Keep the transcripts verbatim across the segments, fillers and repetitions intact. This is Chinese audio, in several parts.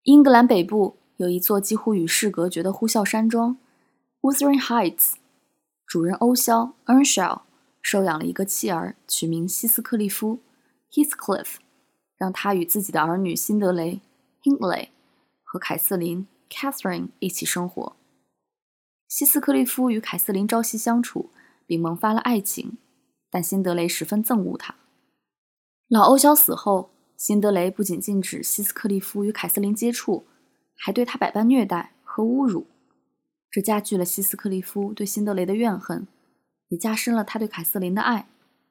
英格兰北部有一座几乎与世隔绝的呼啸山庄 Wuthering Heights， 主人欧肖 Earnshaw 收养了一个妻儿，取名希斯克利夫 Heathcliff， 让他与自己的儿女辛德雷 Hindley 和凯瑟琳 Catherine 一起生活。希斯克利夫与凯瑟琳朝夕相处，并萌发了爱情，但辛德雷十分憎恶他。老欧肖死后，辛德雷不仅禁止希斯克利夫与凯瑟琳接触，还对他百般虐待和侮辱，这加剧了希斯克利夫对辛德雷的怨恨，也加深了他对凯瑟琳的爱。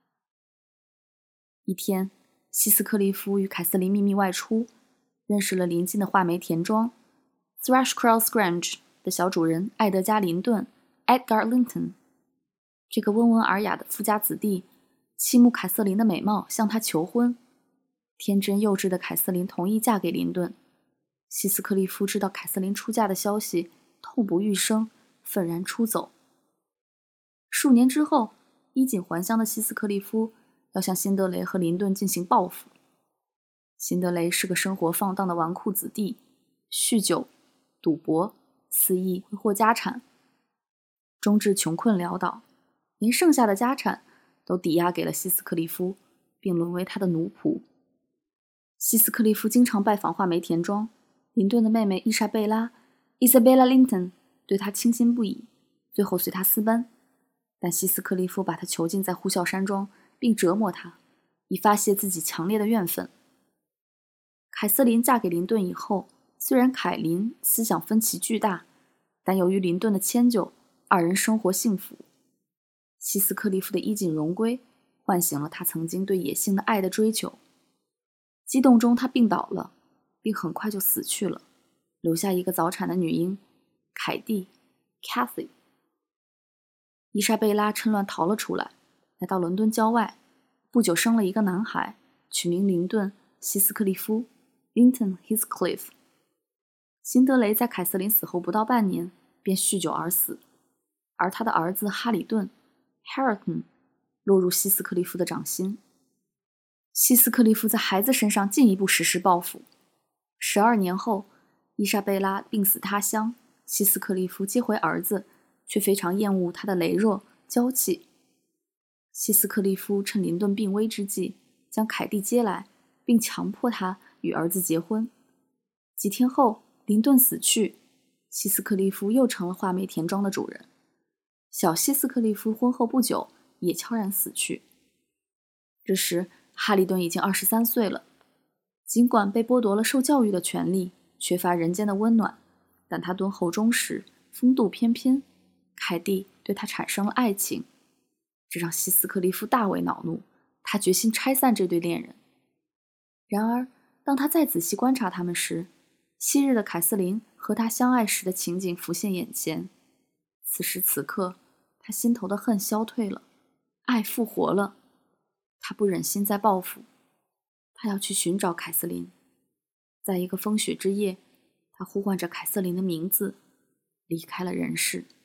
一天，希斯克利夫与凯瑟琳秘密外出，认识了邻近的画梅田庄 Thrushcross Grange 的小主人艾德加·林顿 Edgar Linton。 这个温文尔雅的富家子弟倾慕凯瑟琳的美貌，向她求婚。天真幼稚的凯瑟琳同意嫁给林顿。希斯克利夫知道凯瑟琳出嫁的消息，痛不欲生，愤然出走。数年之后，衣锦还乡的希斯克利夫要向辛德雷和林顿进行报复。辛德雷是个生活放荡的纨绔子弟，酗酒、赌博、肆意挥霍家产，终至穷困潦倒，连剩下的家产都抵押给了希斯克利夫，并沦为他的奴仆。希斯克利夫经常拜访画梅田庄，林顿的妹妹伊莎贝拉 Isabella Linton 对他倾心不已，最后随他私奔。但希斯克利夫把他囚禁在呼啸山庄，并折磨他，以发泄自己强烈的怨愤。凯瑟琳嫁给林顿以后，虽然凯琳思想分歧巨大，但由于林顿的迁就，二人生活幸福。希斯克利夫的衣锦荣归唤醒了他曾经对野性的爱的追求。激动中他病倒了，并很快就死去了，留下一个早产的女婴凯蒂 Cathy。 伊莎贝拉趁乱逃了出来，来到伦敦郊外，不久生了一个男孩，取名林顿·希斯克利夫 Linton Heathcliff。 辛德雷在凯瑟琳死后不到半年便酗酒而死，而他的儿子哈里顿 Hareton 落入希斯克利夫的掌心。希斯克利夫在孩子身上进一步实施报复。十二年后，伊莎贝拉病死他乡，希斯克利夫接回儿子，却非常厌恶他的羸弱娇气。希斯克利夫趁林顿病危之际，将凯蒂接来，并强迫他与儿子结婚。几天后，林顿死去，希斯克利夫又成了画梅田庄的主人。小希斯克利夫婚后不久也悄然死去。这时哈利顿已经二十三岁了，尽管被剥夺了受教育的权利，缺乏人间的温暖，但他敦厚忠实，风度翩翩，凯蒂对他产生了爱情，这让希斯克利夫大为恼怒，他决心拆散这对恋人。然而当他再仔细观察他们时，昔日的凯瑟琳和他相爱时的情景浮现眼前。此时此刻，他心头的恨消退了，爱复活了。他不忍心再报复，他要去寻找凯瑟琳。在一个风雪之夜，他呼唤着凯瑟琳的名字，离开了人世。